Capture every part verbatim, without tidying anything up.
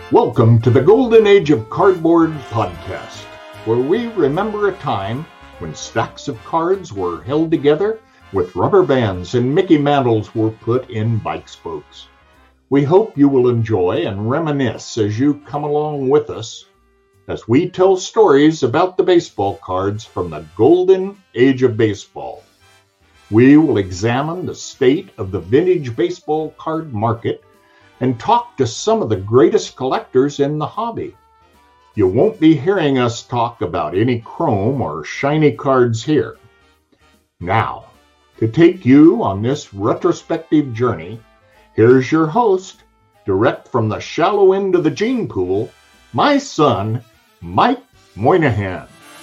Welcome to the Golden Age of Cardboard podcast, where we remember a time when stacks of cards were held together with rubber bands and Mickey mantles were put in bike spokes. We hope you will enjoy and reminisce as you come along with us as we tell stories about the baseball cards from the Golden Age of Baseball. We will examine the state of the vintage baseball card market and talk to some of the greatest collectors in the hobby. You won't be hearing us talk about any chrome or shiny cards here. Now, to take you on this retrospective journey, here's your host, direct from the shallow end of the gene pool, my son, Mike Moynihan.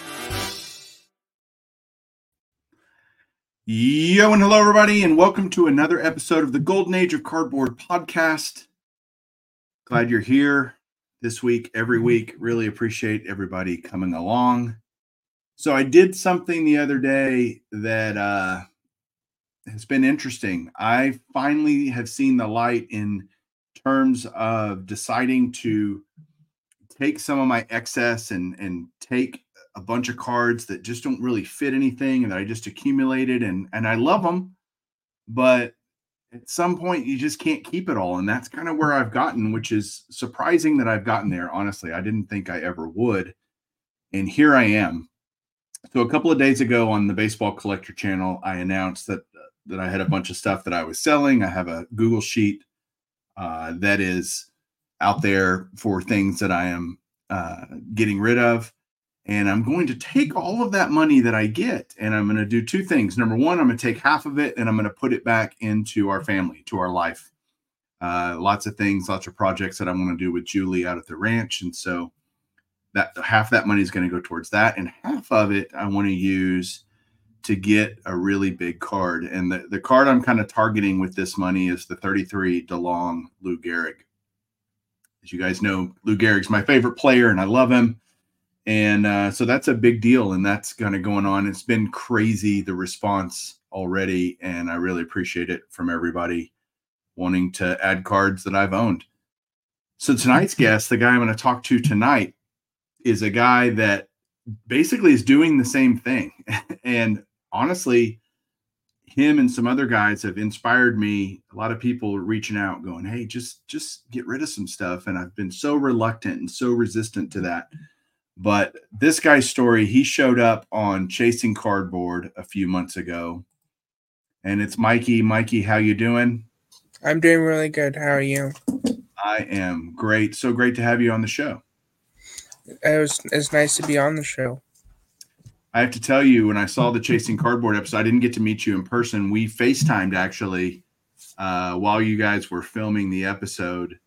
Yo and hello everybody, and welcome to another episode of the Golden Age of Cardboard podcast. Glad you're here this week, every week. Really appreciate everybody coming along. So I did something the other day that uh, has been interesting. I finally have seen the light in terms of deciding to take some of my excess and, and take a bunch of cards that just don't really fit anything and that I just accumulated, and, and I love them, but at some point you just can't keep it all. And that's kind of where I've gotten, which is surprising that I've gotten there. Honestly, I didn't think I ever would. And here I am. So a couple of days ago on the Baseball Collector channel, I announced that, uh, that I had a bunch of stuff that I was selling. I have a Google sheet uh, that is out there for things that I am uh, getting rid of. And I'm going to take all of that money that I get, and I'm going to do two things. Number one, I'm going to take half of it, and I'm going to put it back into our family, to our life. Uh, lots of things, lots of projects that I want to do with Julie out at the ranch. And so that half that money is going to go towards that. And half of it I want to use to get a really big card. And the, the card I'm kind of targeting with this money is the thirty-three DeLong Lou Gehrig. As you guys know, Lou Gehrig's my favorite player, and I love him. And uh, so that's a big deal, and that's kind of going on. It's been crazy, the response already, and I really appreciate it from everybody wanting to add cards that I've owned. So tonight's guest, the guy I'm going to talk to tonight, is a guy that basically is doing the same thing. And honestly, him and some other guys have inspired me. A lot of people are reaching out going, hey, just, just get rid of some stuff. And I've been so reluctant and so resistant to that. But this guy's story, he showed up on Chasing Cardboard a few months ago. And it's Mikey. Mikey, how you doing? I'm doing really good. How are you? I am great. So great to have you on the show. It was, it's nice to be on the show. I have to tell you, when I saw the Chasing Cardboard episode, I didn't get to meet you in person. We FaceTimed, actually, uh, while you guys were filming the episode,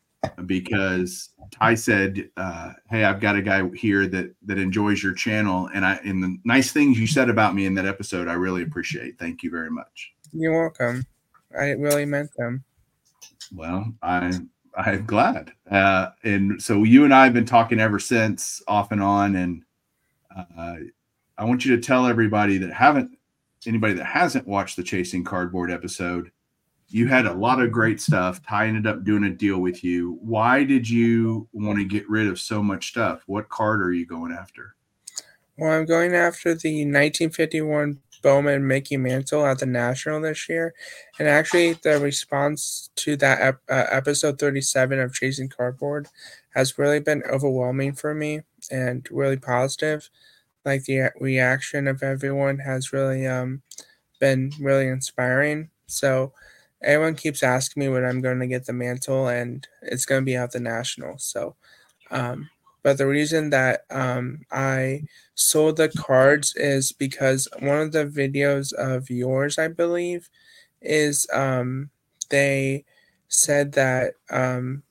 because Ty said, uh, hey, I've got a guy here that that enjoys your channel. And I and the nice things you said about me in that episode, I really appreciate. Thank you very much. You're welcome. I really meant them. Well, I, I'm glad. Uh, and so you and I have been talking ever since, off and on. And uh, I want you to tell everybody that haven't, anybody that hasn't watched the Chasing Cardboard episode, you had a lot of great stuff. Ty ended up doing a deal with you. Why did you want to get rid of so much stuff? What card are you going after? Well, I'm going after the nineteen fifty-one Bowman Mickey Mantle at the National this year. And actually, the response to that ep- uh, episode thirty-seven of Chasing Cardboard has really been overwhelming for me and really positive. Like, the reaction of everyone has really um, been really inspiring. So everyone keeps asking me when I'm going to get the mantle, and it's going to be at the National. So, um, but the reason that um, I sold the cards is because one of the videos of yours, I believe, is um, they said that um,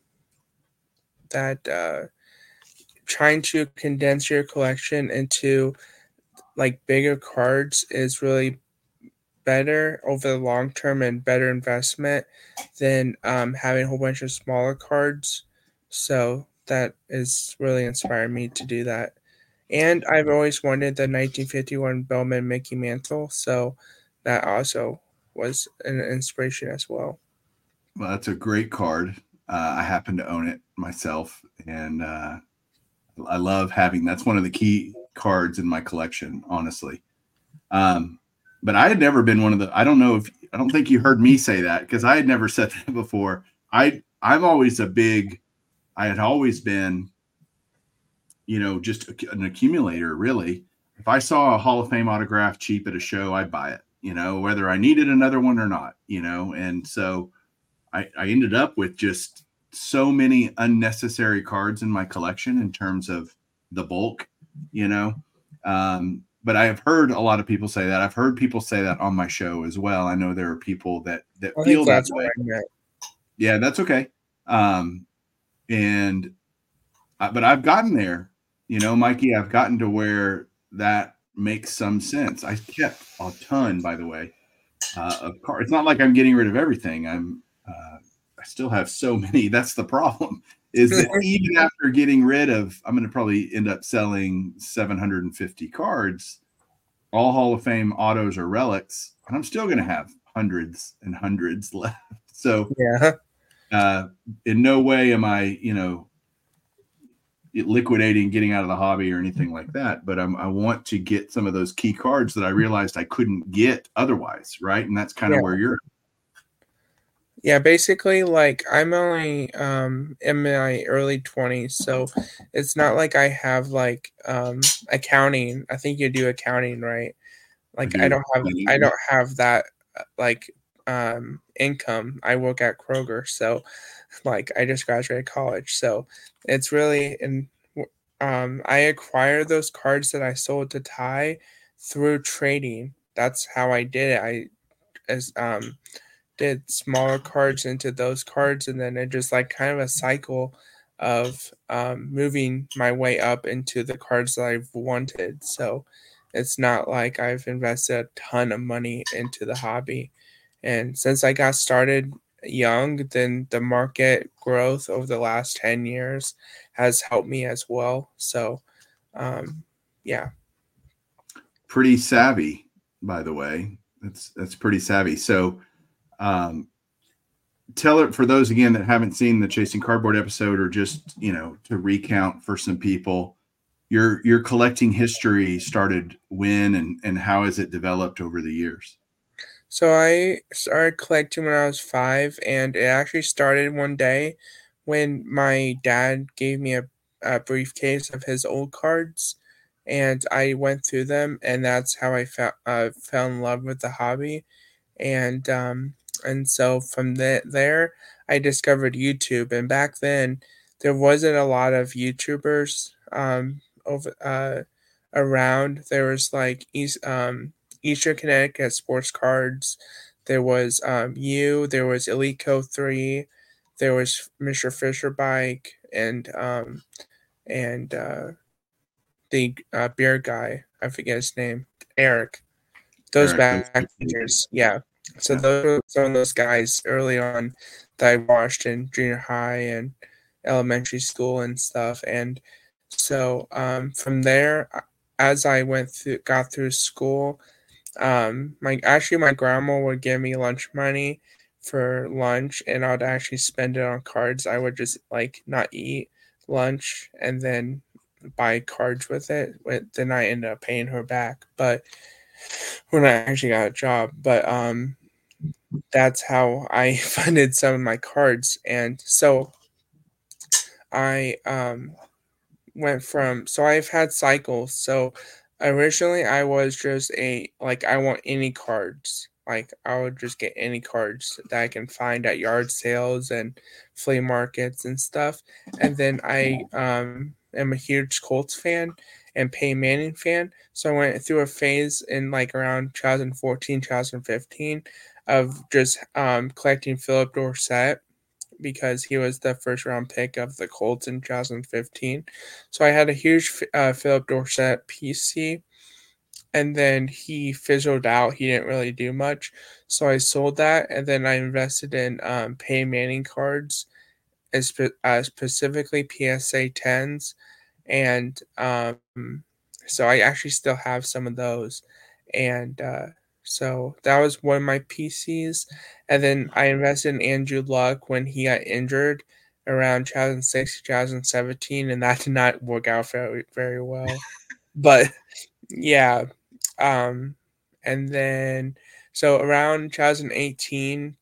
that uh, trying to condense your collection into like bigger cards is really better over the long term and better investment than um, having a whole bunch of smaller cards. So that is really inspired me to do that. And I've always wanted the nineteen fifty-one Bowman Mickey Mantle, so that also was an inspiration as well. Well, that's a great card. Uh, I happen to own it myself, and uh, I love having. That's one of the key cards in my collection, honestly. Um, but I had never been one of the. I don't know if I don't think you heard me say that because I had never said that before. I I'm always a big. I had always been, you know, just an accumulator, really. If I saw a Hall of Fame autograph cheap at a show, I'd buy it, you know, whether I needed another one or not, you know. And so I, I ended up with just so many unnecessary cards in my collection in terms of the bulk, you know. Um, but I have heard a lot of people say that. I've heard people say that on my show as well. I know there are people that, that I feel think that that's way. what I meant. Yeah, that's okay. Um, and, uh, but I've gotten there, you know, Mikey, I've gotten to where that makes some sense. I kept a ton, by the way, uh, of cards. It's not like I'm getting rid of everything. I'm, uh, I still have so many. That's the problem is that even after getting rid of, I'm going to probably end up selling seven hundred fifty cards, all Hall of Fame autos or relics, and I'm still going to have hundreds and hundreds left. So, Yeah. uh, in no way am I, you know, liquidating, getting out of the hobby or anything like that. But I'm, I want to get some of those key cards that I realized I couldn't get otherwise. Right. And that's kind of Yeah. where you're. Yeah, basically, like I'm only um in my early twenties, so it's not like I have like um accounting. I think you do accounting, right? Like I do. don't have I don't have that uh, like um income. I work at Kroger, so like I just graduated college, so it's really and um I acquired those cards that I sold to Ty through trading. That's how I did it. I as um did smaller cards into those cards, and then it just like kind of a cycle of um, moving my way up into the cards that I've wanted. So it's not like I've invested a ton of money into the hobby. And since I got started young, then the market growth over the last ten years has helped me as well. So, um, yeah. Pretty savvy, by the way. That's, that's pretty savvy. So, um, tell it for those again that haven't seen the Chasing Cardboard episode, or just, you know, to recount for some people, your your collecting history started when and and how has it developed over the years? So I started collecting when I was five, and it actually started one day when my dad gave me a, a briefcase of his old cards, and I went through them, and that's how I fe- uh, fell in love with the hobby. And um, and so from the, there, I discovered YouTube, and back then there wasn't a lot of YouTubers um, over uh, around. There was like East um, Eastern Connecticut Sports Cards. There was um, you. There was Eliteco three. There was Mister Fisher Bike, and um, and uh, the uh, beer guy. I forget his name. Eric. Those Eric, back years, yeah. So Yeah. those were some of those guys early on that I watched in junior high and elementary school and stuff. And so um, from there, as I went through, got through school, um, my actually my grandma would give me lunch money for lunch, and I'd actually spend it on cards. I would just like not eat lunch and then buy cards with it. But then I ended up paying her back, but when I actually got a job. But um, that's how I funded some of my cards, and so I um went from so I've had cycles. So originally I was just a like I want any cards. Like I would just get any cards that I can find at yard sales and flea markets and stuff. And then I um am a huge Colts fan and Peyton Manning fan. So I went through a phase in like around twenty fourteen, twenty fifteen of just um collecting Philip Dorsett because he was the first round pick of the Colts in twenty fifteen. So I had a huge uh, Philip Dorsett P C, and then he fizzled out. He didn't really do much. So I sold that, and then I invested in um, Peyton Manning cards, as, uh, specifically P S A tens. And um, so I actually still have some of those. And uh, so that was one of my P Cs. And then I invested in Andrew Luck when he got injured. around two thousand six, two thousand seventeen, and that did not work out very, very well. But yeah, um, and then so around two thousand eighteen,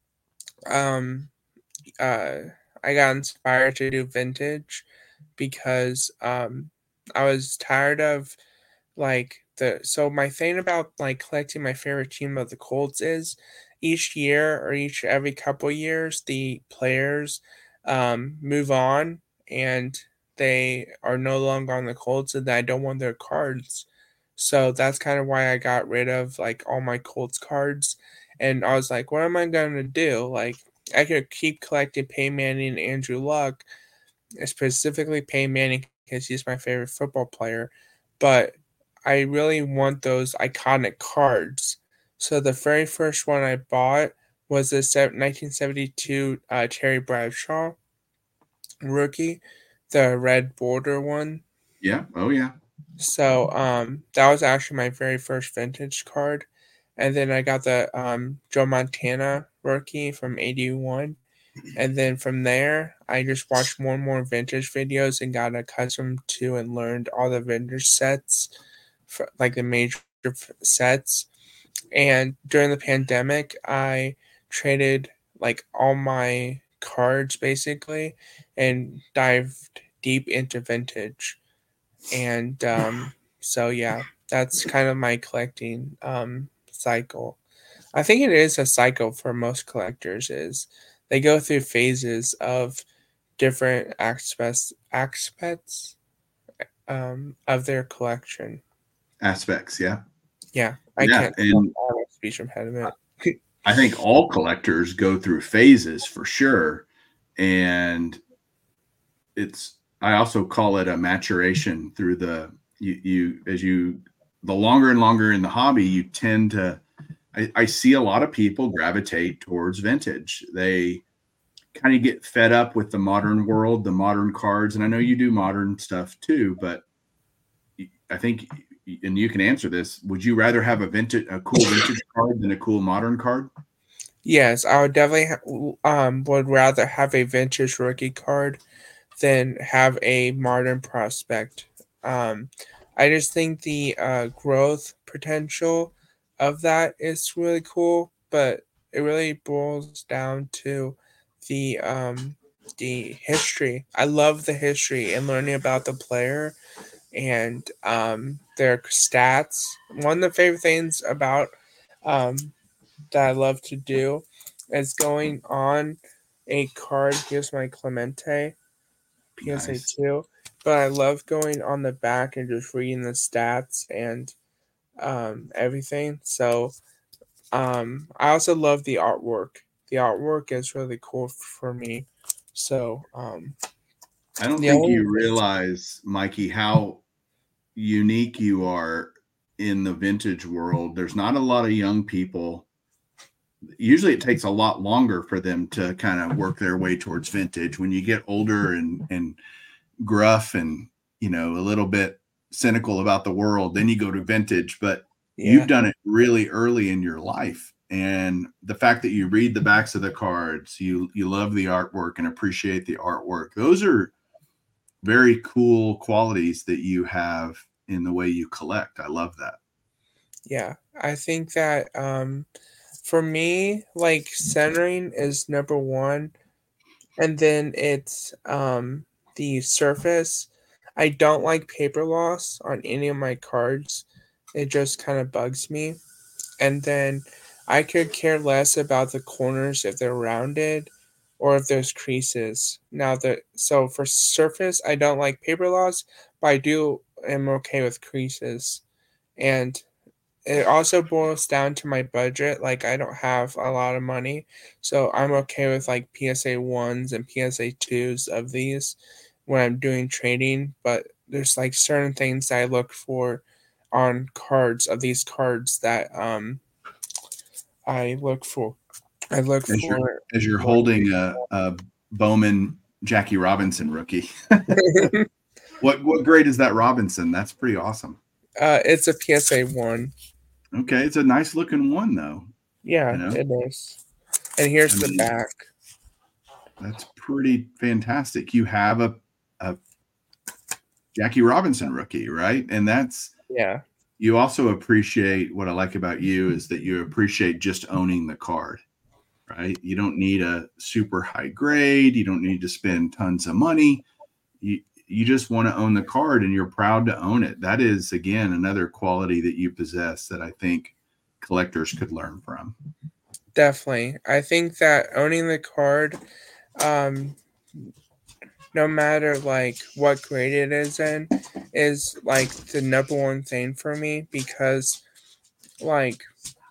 um, uh, I got inspired to do vintage because um, I was tired of like the so my thing about like collecting my favorite team of the Colts is each year or each every couple years the players um, move on and they are no longer on the Colts and I don't want their cards. So that's kind of why I got rid of like all my Colts cards. And I was like, what am I gonna do? Like I could keep collecting Peyton Manning and Andrew Luck, specifically Peyton Manning because he's my favorite football player. But I really want those iconic cards. So the very first one I bought was the nineteen seventy-two uh, Terry Bradshaw rookie, the red border one. Yeah. Oh, yeah. So um, that was actually my very first vintage card. And then I got the um, Joe Montana rookie from eighty-one. And then from there, I just watched more and more vintage videos and got accustomed to and learned all the vintage sets, for, like the major sets. And during the pandemic, I traded like all my cards basically and dived deep into vintage. And um, so, yeah, that's kind of my collecting um, cycle. I think it is a cycle for most collectors is they go through phases of different aspects aspects um, of their collection. Aspects, yeah. Yeah, I yeah, can't and all speech impediment. I think all collectors go through phases for sure. And it's I also call it a maturation through the you, you as you the longer and longer in the hobby, you tend to I, I see a lot of people gravitate towards vintage. They kind of get fed up with the modern world, the modern cards. And I know you do modern stuff too, but I think, and you can answer this, would you rather have a vintage, a cool vintage card than a cool modern card? Yes, I would definitely ha- um would rather have a vintage rookie card than have a modern prospect. Um, I just think the uh, growth potential of that is really cool, but it really boils down to the um, the history. I love the history and learning about the player and um, their stats. One of the favorite things about um, that I love to do is going on a card. Here's my Clemente P S A Nice. two, but I love going on the back and just reading the stats and um, everything. So um, I also love the artwork. The artwork is really cool for me. So um, I don't the think only you realize, Mikey, how unique you are in the vintage world. There's not a lot of young people. Usually it takes a lot longer for them to kind of work their way towards vintage. When you get older and, and gruff and, you know, a little bit cynical about the world, then you go to vintage, but yeah. you've done it really early in your life. And the fact that you read the backs of the cards, you, you love the artwork and appreciate the artwork. Those are very cool qualities that you have in the way you collect. I love that. Yeah. I think that, um, for me, like centering is number one, and then it's um, the surface. I don't like paper loss on any of my cards. It just kind of bugs me. And then I could care less about the corners if they're rounded or if there's creases. Now the so for surface, I don't like paper loss, but I do am okay with creases. And it also boils down to my budget. Like I don't have a lot of money, so I'm okay with like P S A ones and P S A twos of these when I'm doing trading. But there's like certain things that I look for on cards of these cards that um I look for. I look As for you're, as you're holding a, a Bowman Jackie Robinson rookie. what what grade is that Robinson? That's pretty awesome. Uh, it's a P S A one. Okay, it's a nice looking one though. Yeah, you know? it is. And here's I the mean, back. That's pretty fantastic. You have a, a Jackie Robinson rookie, right? And that's, Yeah, you also appreciate, what I like about you is that you appreciate just owning the card, right? You don't need a super high grade. You don't need to spend tons of money. You, you just want to own the card and you're proud to own it. That is, again, another quality that you possess that I think collectors could learn from. definitely. I think that owning the card, um, no matter like what grade it is in, is like the number one thing for me because like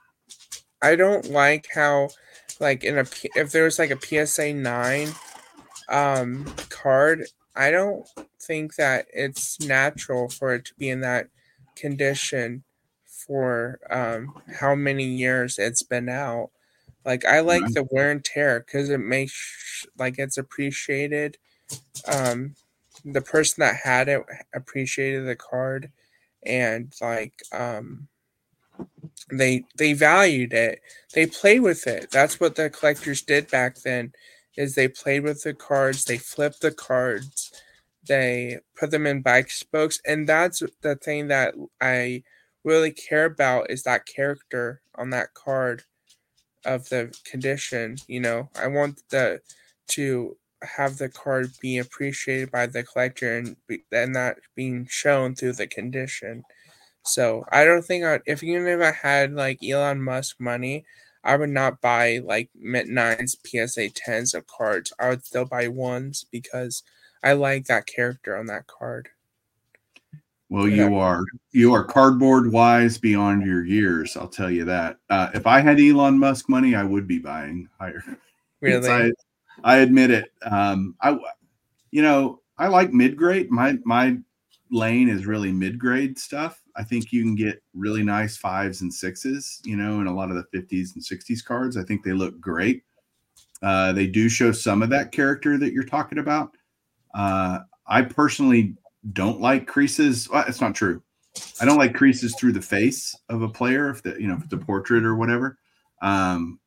I don't like how like in a P- if there's like a P S A nine um card, I don't think that it's natural for it to be in that condition for um how many years it's been out. Like I like Right. the wear and tear because it makes like it's appreciated. Um, the person that had it appreciated the card, and like um, they they valued it. They played with it. That's what the collectors did back then. Is they played with the cards. They flipped the cards. They put them in bike spokes, and that's the thing that I really care about is that character on that card of the condition. You know, I want the to have the card be appreciated by the collector and be, and that being shown through the condition. So I don't think I, if even if I had like Elon Musk money, I would not buy like Mint Nines P S A tens of cards. I would still buy ones because I like that character on that card. Well, Yeah, you are you are cardboard wise beyond your years. I'll tell you that. Uh, if I had Elon Musk money, I would be buying higher. It's, really. I I admit it. Um, I you know I like mid grade. My my lane is really mid grade stuff. I think you can get really nice fives and sixes. You know, in a lot of the fifties and sixties cards, I think they look great. Uh, they do show some of that character that you're talking about. Uh, I personally don't like creases. Well, it's not true. I don't like creases through the face of a player if the you know if it's a portrait or whatever. Um,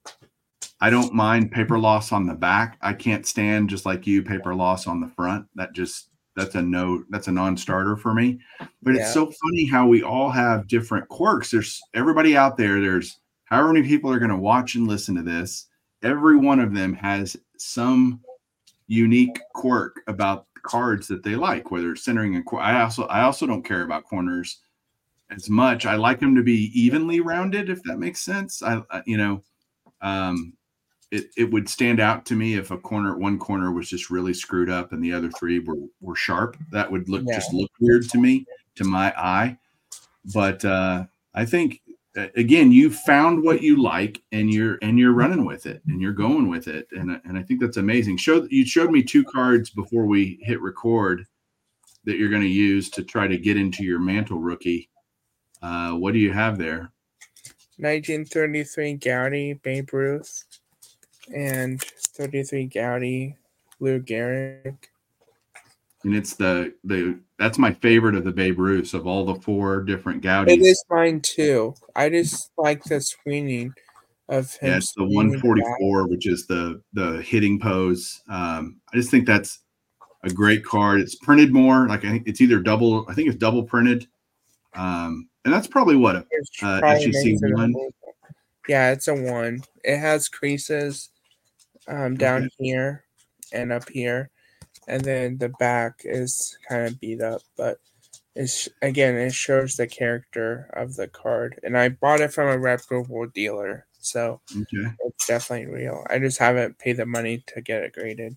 I don't mind paper loss on the back. I can't stand, just like you, paper loss on the front. That just that's a no. That's a non-starter for me. But it's Yeah, so funny how we all have different quirks. There's everybody out there. There's however many people are going to watch and listen to this. Every one of them has some unique quirk about cards that they like, whether it's centering and cor- I also I also don't care about corners as much. I like them to be evenly rounded, if that makes sense. I, I you know, um, it it would stand out to me if a corner one corner was just really screwed up and the other three were were sharp. That would look yeah. just look weird to me, to my eye. But uh, I think again, you found what you like and you're and you're running with it and you're going with it. And, and I think that's amazing. Show you showed me two cards before we hit record that you're going to use to try to get into your mantle rookie. Uh, what do you have there? nineteen thirty-three Gaudy Babe Ruth and thirty-three Gaudy Lou Gehrig. And it's the the that's my favorite of the Babe Ruths of all the four different Gaudis. It is mine too. I just like the swinging of him. Yeah, it's the swinging one forty-four, which is the the hitting pose. Um, I just think that's a great card. It's printed more, like I think it's either double. I think it's double printed, um, and that's probably what a It uh, probably S G C makes it a one. little- Yeah, it's a one. It has creases um, down Okay. here and up here, and then the back is kind of beat up, but it's again it shows the character of the card. And I bought it from a reputable dealer, so Okay. it's definitely real. I just haven't paid the money to get it graded.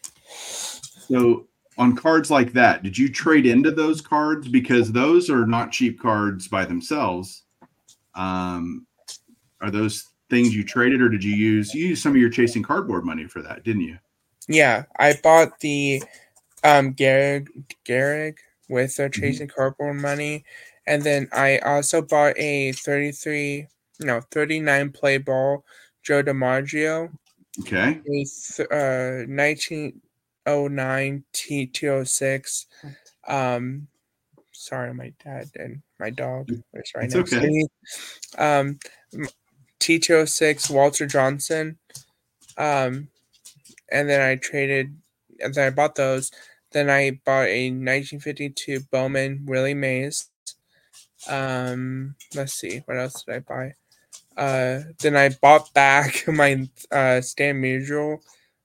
So on cards like that, did you trade into those cards? Because those are not cheap cards by themselves. Um, are those things you traded, or did you use you used some of your chasing cardboard money for that, didn't you? Yeah, I bought the um Gehrig, Gehrig with the Mm-hmm. chasing cardboard money, and then I also bought a thirty-three, no thirty-nine play ball Joe DiMaggio, Okay. a th- uh nineteen oh nine T two oh six. Um, sorry, my dad and my dog is right It's next to okay. me. Um, T two oh six Walter Johnson. Um, and then I traded, and then I bought those. Then I bought a nineteen fifty-two Bowman Willie Mays. Um, let's see, what else did I buy? Uh, then I bought back my uh Stan Musial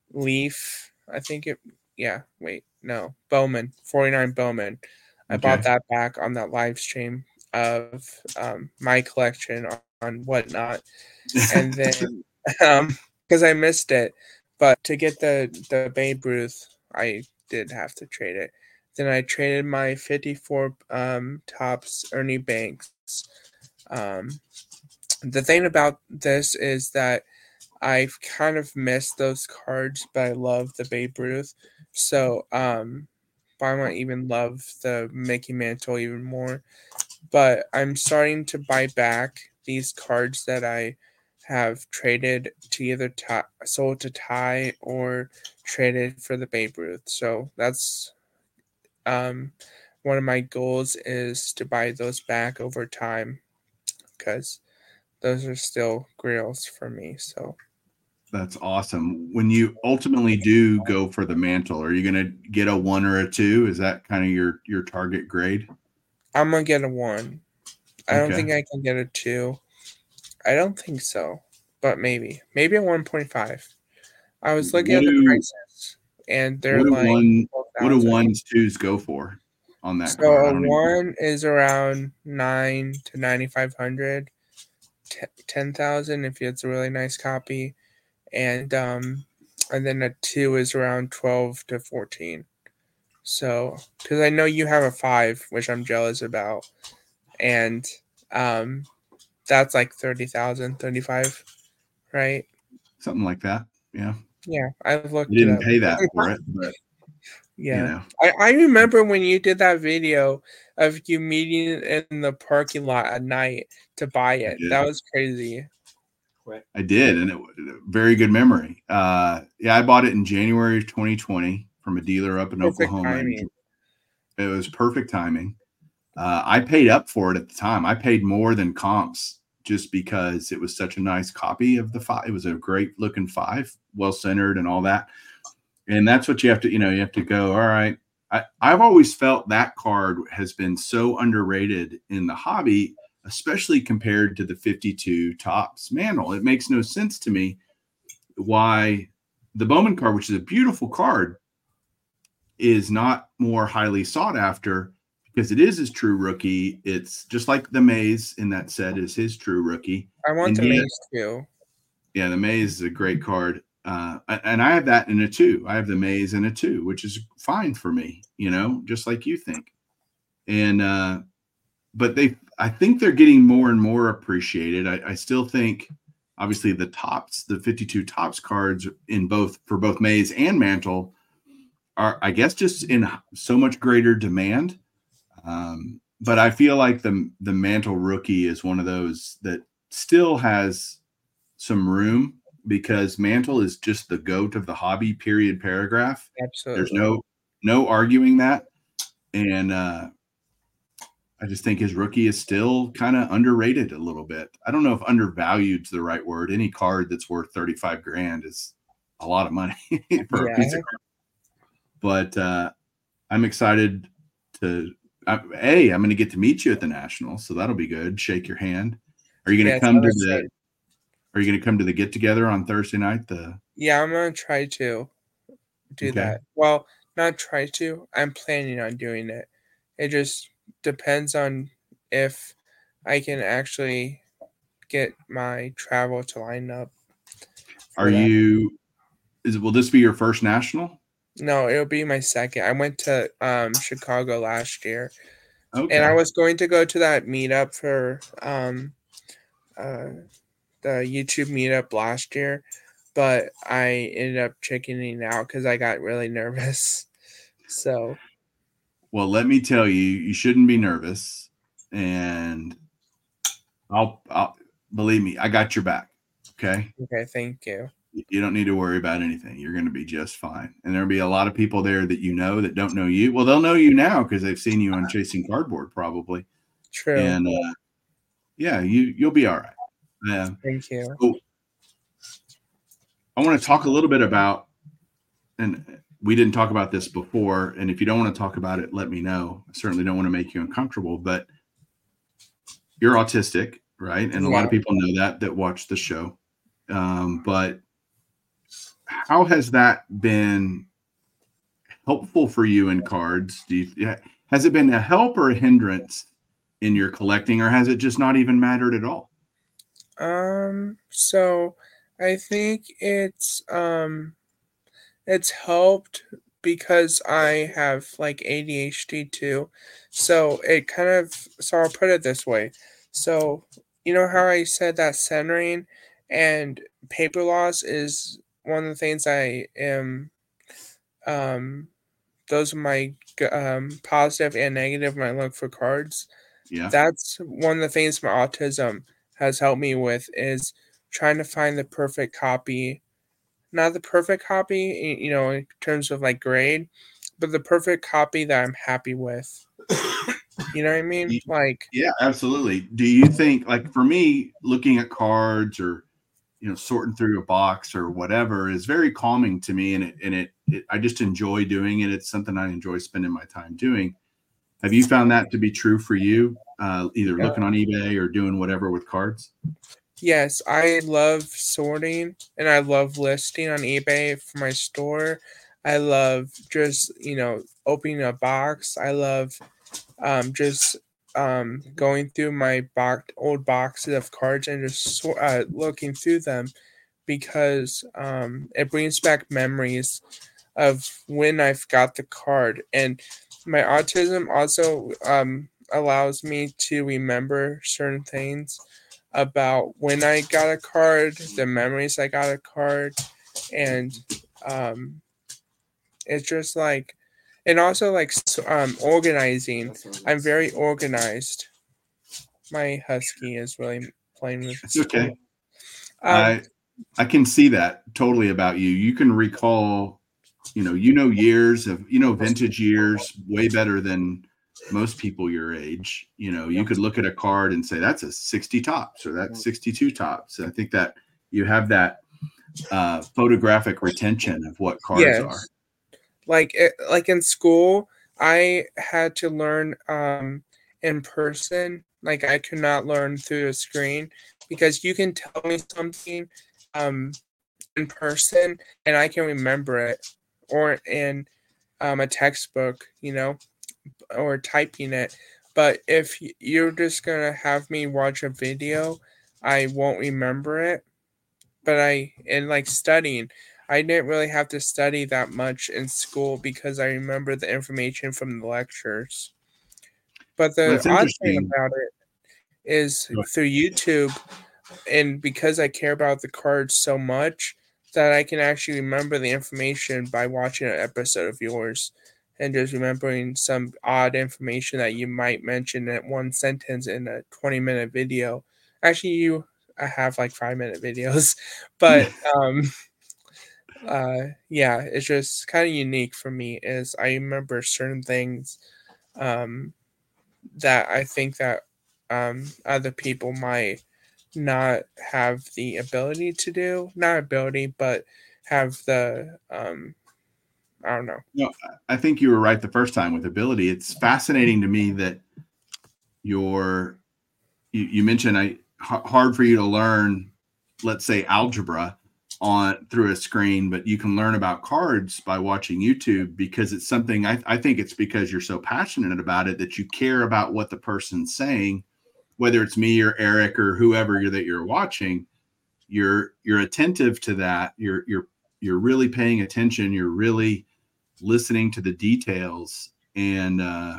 Leaf. I think it. Yeah. Wait. No. Bowman. forty-nine Bowman. I Okay. bought that back on that live stream of um my collection on, on Whatnot, and then um because I missed it, but to get the the Babe Ruth, I did have to trade it. Then I traded my fifty-four um Topps Ernie Banks. Um, the thing about this is that I've kind of missed those cards, but I love the Babe Ruth. So um, I might even love the Mickey Mantle even more. But I'm starting to buy back these cards that I have traded to either tie, sold to Ty or traded for the Babe Ruth. So that's um, one of my goals is to buy those back over time because those are still grails for me. So That's awesome. When you ultimately do go for the mantle, are you going to get a one or a two? Is that kind of your your target grade? I'm gonna get a one. I don't Okay. think I can get a two. I don't think so, but maybe maybe a one point five. I was looking What at the do prices, and they're what do like one what do twelve thousand. ones twos go for on that So card? I a don't even. one is around nine to ninety five hundred, ten thousand if it's a really nice copy, and um, and then a two is around twelve to fourteen. So, because I know you have a five, which I'm jealous about, and um, that's like thirty thousand, thirty-five, right? Something like that. Yeah. Yeah, I've You looked it didn't up. pay that for it, but you Yeah. know. I, I remember when you did that video of you meeting in the parking lot at night to buy it. did. That was crazy. I did, and it was a very good memory. Uh, yeah, I bought it in January of twenty twenty from a dealer up in Perfect Oklahoma. and timing. It was perfect timing. Uh, I paid up for it at the time. I paid more than comps just because it was such a nice copy of the five. It was a great looking five, well centered and all that. And that's what you have to, you know, you have to go, all right. I, I've always felt that card has been so underrated in the hobby, especially compared to the fifty-two Topps Mantle. It makes no sense to me why the Bowman card, which is a beautiful card, is not more highly sought after, because it is his true rookie. It's just like the Maze in that set is his true rookie. I want And the yet- Maze too. Yeah, the Maze is a great card. Uh, and I have that in a two. I have the Maze in a two, which is fine for me, you know, just like you think. And, uh, but they, I think they're getting more and more appreciated. I, I still think, obviously, the Topps, the fifty-two Topps cards in both, for both Maze and Mantle, are, I guess, just in so much greater demand. Um, but I feel like the the Mantle rookie is one of those that still has some room, because Mantle is just the GOAT of the hobby, period, paragraph. Absolutely. There's no no arguing that. And uh, I just think his rookie is still kind of underrated a little bit. I don't know if undervalued is the right word. Any card that's worth thirty-five grand is a lot of money for Yeah. a piece of card. But uh, I'm excited to uh, A, I'm going to get to meet you at the National, so that'll be good. Shake your hand. Are you going to Yeah, come to it's the exciting. Are you going to come to the get together on Thursday night? The Yeah, I'm gonna try to do Okay. that. Well, not try to. I'm planning on doing it. It just depends on if I can actually get my travel to line up. for Are that. you? Is will this be your first National? No, it'll be my second. I went to um Chicago last year, Okay. and I was going to go to that meetup for um uh the YouTube meetup last year, but I ended up chickening out because I got really nervous. So Well, let me tell you, you shouldn't be nervous, and I'll, I'll believe me, I got your back. Okay. okay, thank you. You don't need to worry about anything. You're going to be just fine. And there'll be a lot of people there that you know that don't know you. Well, they'll know you now because they've seen you on Chasing Cardboard, probably. True. And uh, yeah, you you'll be all right. Yeah. Thank you. So I want to talk a little bit about and we didn't talk about this before, and if you don't want to talk about it, let me know. I certainly don't want to make you uncomfortable, but you're autistic, right? And a lot of people know that that watch the show. Um, but how has that been helpful for you in cards? Do you, has it been a help or a hindrance in your collecting, or has it just not even mattered at all? Um, so I think it's um it's helped because I have like A D H D too. So it kind of so I'll put it this way. So you know how I said that centering and paper loss is one of the things I am um those are my um positive and negative when I look for cards. Yeah. That's one of the things my autism has helped me with is trying to find the perfect copy. Not the perfect copy, you know, in terms of like grade, but the perfect copy that I'm happy with. You know what I mean? Like, yeah, absolutely. Do you think, like, for me, looking at cards or, you know, sorting through a box or whatever is very calming to me, and it and it, it I just enjoy doing it. It's something I enjoy spending my time doing. Have you found that to be true for you? Uh, either Yeah. looking on eBay or doing whatever with cards? Yes, I love sorting and I love listing on eBay for my store. I love just, you know, opening a box. I love um, just um, going through my box, old boxes of cards and just sor- uh, looking through them because um, it brings back memories of when I've got the card. And my autism also um, allows me to remember certain things about when I got a card, the memories I got a card, and um, it's just like, and also like um, organizing. I'm very organized. My husky is really playing with. It's okay. Um, I I can see that totally about you. You can recall, you know, you know years of, you know, vintage years way better than most people your age. You know, you could look at a card and say that's a sixty tops or that's sixty-two tops. I think that you have that uh, photographic retention of what cards yes. are. Like it, like in school, I had to learn um, in person. Like I could not learn through a screen because you can tell me something um, in person and I can remember it, or in um, a textbook, you know, or typing it. But if y- you're just gonna have me watch a video, I won't remember it. But I and like studying, I didn't really have to study that much in school because I remember the information from the lectures. But Well, the it's odd thing interesting. about it is through YouTube, and because I care about the cards so much, that I can actually remember the information by watching an episode of yours and just remembering some odd information that you might mention in one sentence in a twenty minute video. Actually, you I have like five minute videos, but um, uh, yeah, it's just kind of unique for me. Is I remember certain things um, that I think that um, other people might not have the ability to do. Not ability, but have the um, I don't know. No, I think you were right the first time with ability. It's fascinating to me that your you, you mentioned I hard for you to learn, let's say algebra on through a screen, but you can learn about cards by watching YouTube because it's something I, I think it's because you're so passionate about it that you care about what the person's saying, whether it's me or Eric or whoever you're that you're watching. You're you're attentive to that. You're you're you're really paying attention. You're really listening to the details, and uh,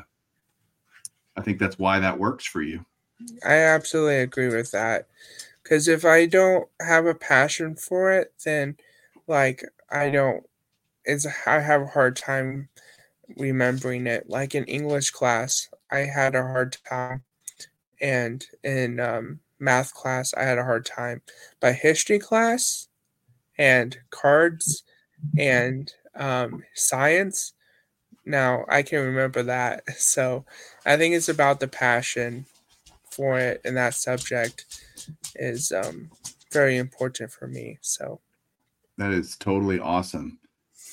I think that's why that works for you. I absolutely agree with that. Because if I don't have a passion for it, then like I don't. It's I have a hard time remembering it. Like in English class, I had a hard time, and in um, math class, I had a hard time. But history class and cards and um, science, now I can remember that. So I think it's about the passion for it, and that subject is um, very important for me. So That is totally awesome.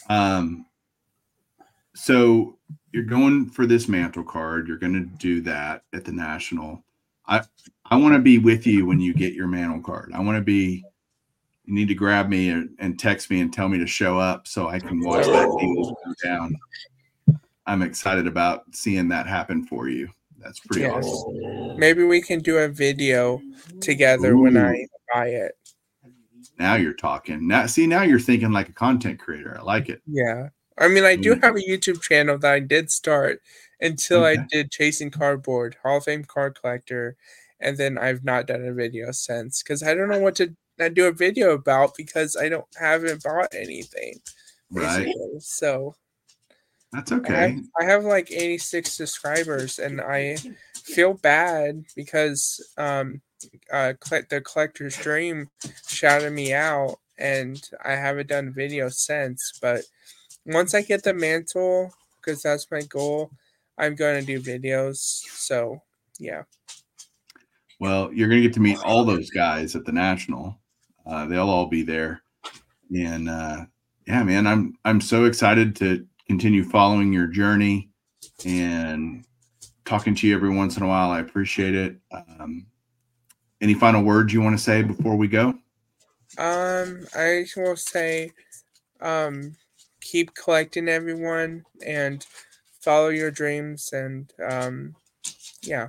Um, so you're going for this mantle card. You're going to do that at the National. I I want to be with you when you get your mantle card. I want to be. You need to grab me and, and text me and tell me to show up so I can watch that thing go down. I'm excited about seeing that happen for you. That's pretty yes. awesome. Maybe we can do a video together Ooh. when I buy it. Now you're talking. Now, see, now you're thinking like a content creator. I like it. Yeah. I mean, I do have a YouTube channel that I did start until okay. I did Chasing Cardboard, Hall of Fame Card Collector, and then I've not done a video since because I don't know what to do a video about because I don't haven't bought anything. Right. So that's okay. I have, I have like eighty-six subscribers, and I feel bad because um, uh, the Collector's Dream shouted me out, and I haven't done videos since. But once I get the mantle, because that's my goal, I'm going to do videos. So yeah. Well, you're going to get to meet all those guys at the National. Uh, they'll all be there, and uh, yeah, man, I'm I'm so excited to continue following your journey and talking to you every once in a while. I appreciate it. Um, any final words you want to say before we go? Um, I will say, um, keep collecting, everyone, and follow your dreams, and um, yeah.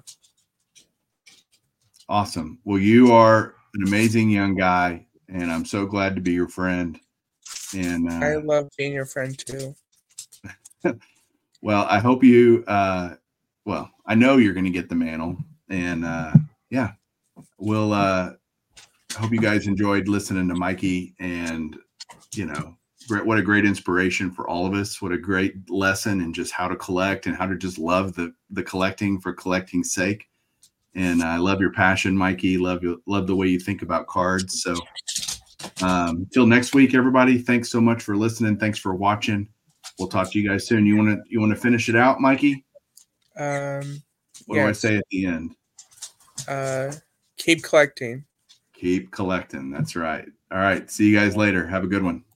Awesome. Well, you are an amazing young guy, and I'm so glad to be your friend. And uh, I love being your friend too. Well, I hope you, uh, well, I know you're going to get the mantle, and uh, yeah, we'll, uh, I hope you guys enjoyed listening to Mikey, and, you know, great, what a great inspiration for all of us. What a great lesson in just how to collect and how to just love the, the collecting for collecting's sake. And I love your passion, Mikey. Love you, love the way you think about cards. So um, till next week, everybody, thanks so much for listening. Thanks for watching. We'll talk to you guys soon. You want to, you want to finish it out, Mikey? Um, what yes. do I say at the end? Uh, keep collecting. Keep collecting. That's right. All right. See you guys later. Have a good one.